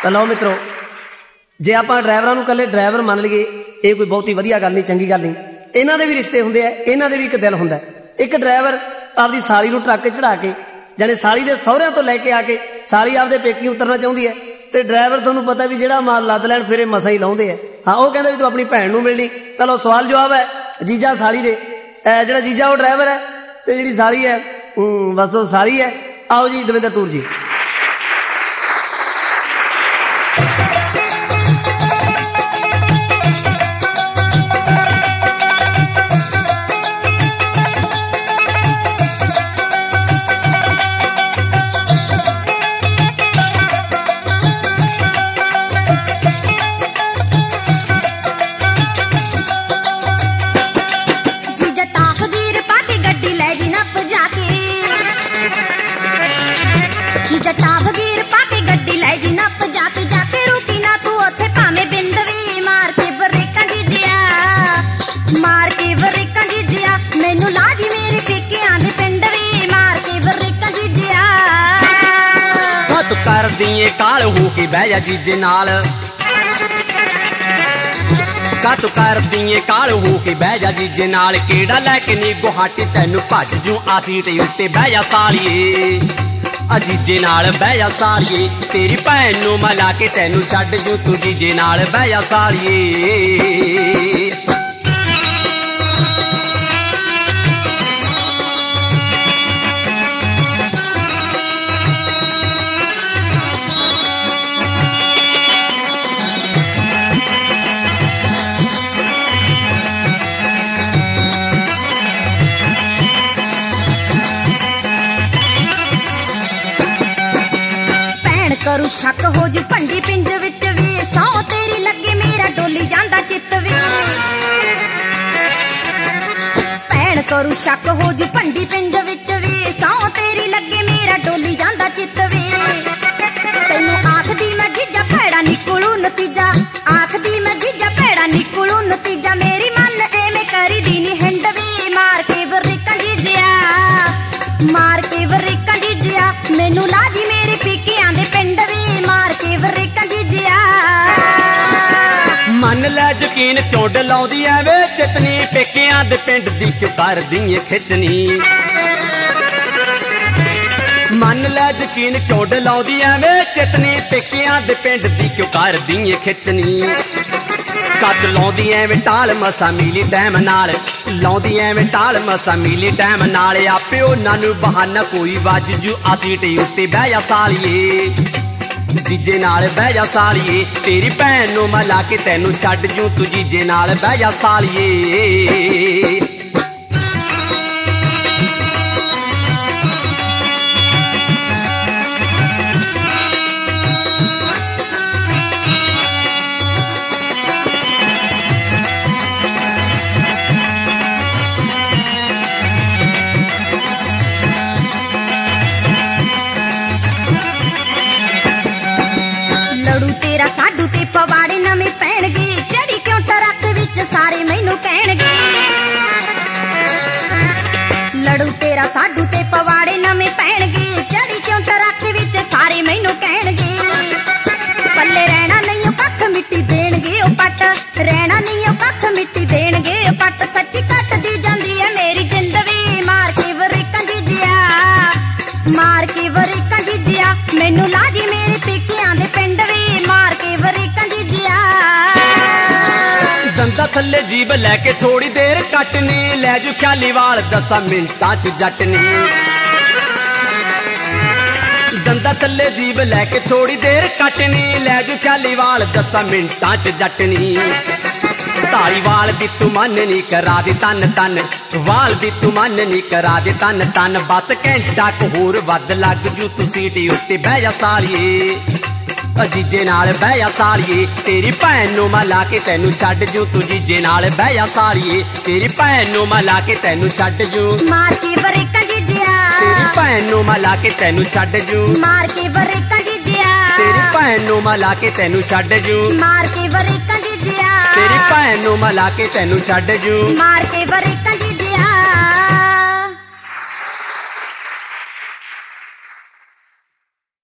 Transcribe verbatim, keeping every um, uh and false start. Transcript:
तो लो मित्रों, जे आप ड्राइवरों को कल्ले ड्राइवर मान लीए ये कोई बहुत ही वधिया गल नहीं, चंगी गल नहीं। इन्हां दे भी रिश्ते हुंदे आ, इन्हां दे भी एक दिल हुंदा। एक ड्राइवर आपदी साली नूं ट्रक चढ़ा के जाने साली दे सहुरिਆਂ तो लैके आके साली आपदे पेकी उतरना चाहुंदी है तो ड्राइवर तुहानूं पता भी जिहड़ा माल लद लैण फिर मसा ही लाउंदे है। हाँ वो कहंदे भी तूं अपनी भैण नूं मिलनी। चलो सवाल जवाब है जीजा साली दे, जिहड़ा जीजा वो ड्राइवर है तो जिहड़ी साली है बस वो साली है। आओ जी दविंदर तूर जी। काल हो के बह जा जीजे नाल, कत कर दिए काल हो के बह जा जीजे नाल। केड़ा लैके नी गुहाटी तैनू भज जू आ सीट उत्ते बह जा सालिए, अजीजे नाल बह जा सालिए। तेरी भैन नू मिला के तैनू छड्ड जू तू जीजे नाल बह जा सालिए। करू शक हो जू भंडी पिंज विच वी, सौ तेरी लगे मेरा डोली जांदा चित वी। भैन करू शक हो जू भंडी पिंज विच वी, सौ तेरी लगे मेरा डोली जांदा चित वी। तैनू आखदी मैं जीजा भैड़ा निकलू नतीजा, आखदी मैं जीजा भैड़ा निकलू नतीजा। मेरी मन एवें करी दी नी हिंड वी, मार के बरीकां जीजिया, मार के बरीकां जीजिया। मैनू लाजी मेरे पीकियां दे पिंड वी, मार के बरीकां जीजिया। मन लै यकीन क्यों डलाउंदी ऐ वे चितनी, पेकियां दे पिंड दी क्यों करदी ऐ खिचनी। मन लै यकीन क्यों डलाउंदी ऐ वे चितनी, पेकियां दे पिंड दी क्यों करदी ऐ खिचनी। कद लाउंदी ऐवें टाल मसा मिली टैम नाल, लाउंदी ऐवें टाल मसा मिली टैम नाल। आपे उन्हां नूं बहाना कोई वज जू आ सीट उत्ते बह जा सालिए, जीजे नाल बह जा सालिए। तेरी भैन नूं मिला के तैनू छड्ड जू तू जीजे नाल बह जा सालिए। साडू ते पवाड़े नवे पैणगे, चढ़ी क्यों ट्रक विच सारे मैनू कहणगे। लड़ू तेरा साडू ते पवाड़े नवे पैणगे, चढ़ी क्यों ट्रक विच सारे मैनू कहणगे। पल्ले रहना नहीं कख मिट्टी देणगे ओ पट, रहना नहीं कख मिट्टी देणगे ओ पट। सच्ची कटदी जांदी है मेरी जिंद वी, मार के बरीकां जीजिया, मार के बरीकां जीजिया। मैनू लाजी मेरे पेकियां दे पिंड वी, मार के बरीकां जीजिया। दंदा थल्ले जीब लैके थोड़ी देर कटनी, लै जू ख्याली वाल दसा मिंटां च जटनी। दंदा थल्ले जीब लैके थोड़ी देर कटनी, लै जू ख्याली वाल दसा मिंटां च जटनी। धारी वाल दी तू मन नी करा दे तन तन, वाल दी तू मन नी करा दे तन तन। बस घंटा क होर वध लग जू तू सीट उत्ते बह जा सालिए, जीजे नाल बह जा सालिए। तेरी भैन नूं मिला के तैनू छड्ड जू तू जीजे नाल बह जा सालिए। तेरी भैन नूं मिला के तैनू छड्ड जू, मार के बरीकां जीजिया। तेरी भैन नूं मिला के तैनू छड्ड जू, मार के बरीकां जीजिया। तेरी भैन नूं मिला के तैनू छड्ड जू, मार के बरीकां जीजिया। तेरी भैन नूं मिला के तैनू छड्ड जू, मार के बरीकां